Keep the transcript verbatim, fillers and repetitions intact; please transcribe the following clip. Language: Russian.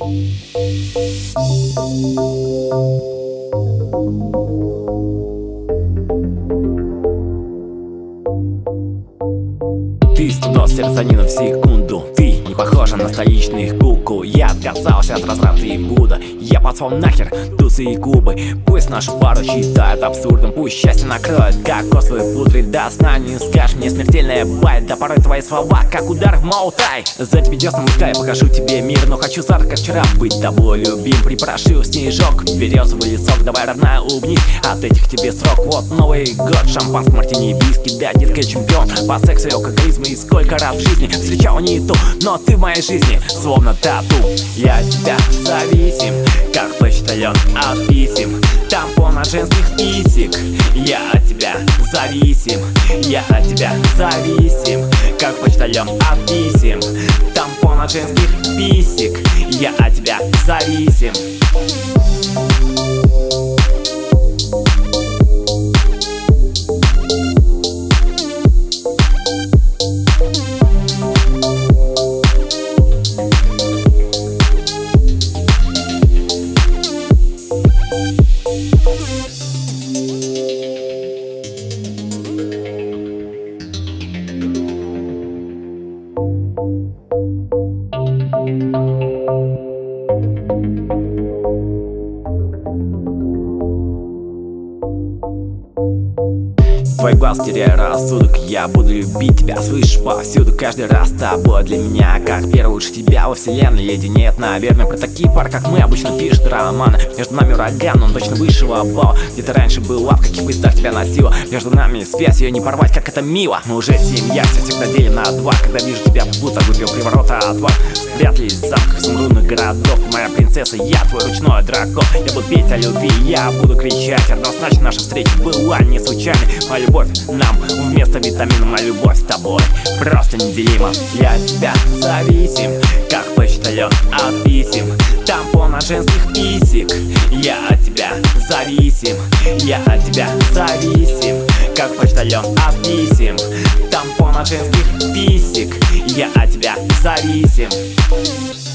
Ты сто серотонина в секунду. Ты не похожа на столичных куку. Я отказался от разврата и Будда. Я послал нахер тусы и губы. Пусть нашу пару считают абсурдом. Пусть счастье накроет кокосовые пудры. До сна не скажешь мне смертельная байт. Да порой твои слова как удар в Маутай. За тебе десна мускай, покажу тебе мир. Но хочу завтра, как вчера, быть тобой любим. Припрошил снежок, березовый лесок. Давай, родная, улыбнись, от этих тебе срок. Вот Новый год, шампанское, мартини, виски. Да, детка, чемпион по сексу и алкоголизму. И сколько раз в жизни встречал не ту, но ты в моей жизни словно тату. Я от тебя зависим, как почтальон от писем. Тампон от женских писек. Я от тебя зависим, я от тебя зависим, как почтальон от писем. Тампон от женских писек. Я от тебя зависим. Твой глаз теряя рассудок. Я буду любить тебя, слышишь, повсюду. Каждый раз с тобой для меня как первый, лучше тебя во вселенной. Леди, нет, наверное, про такие пары, как мы, обычно пишут романы. Между нами ураган, он точно высшего балла. Где-то раньше была, в каких поездах тебя носила. Между нами связь, ее не порвать, как это мило. Мы уже семья, все всегда делим на два. Когда вижу тебя, будто выпил приворота от вас. Спрятались в замках изумрудных городов. Ты моя принцесса, я твой ручной дракон. Я буду петь о любви, я буду кричать. Однозначно наша встреча была не случайной. Моя любовь нам вместо витамина, моя любовь с тобой просто неделима. Я от тебя зависим, как почтальон от писем. Тампон от женских писек. Я от тебя зависим, я от тебя зависим, как почтальон от писем. Тампон от женских писек. Я от тебя зависим.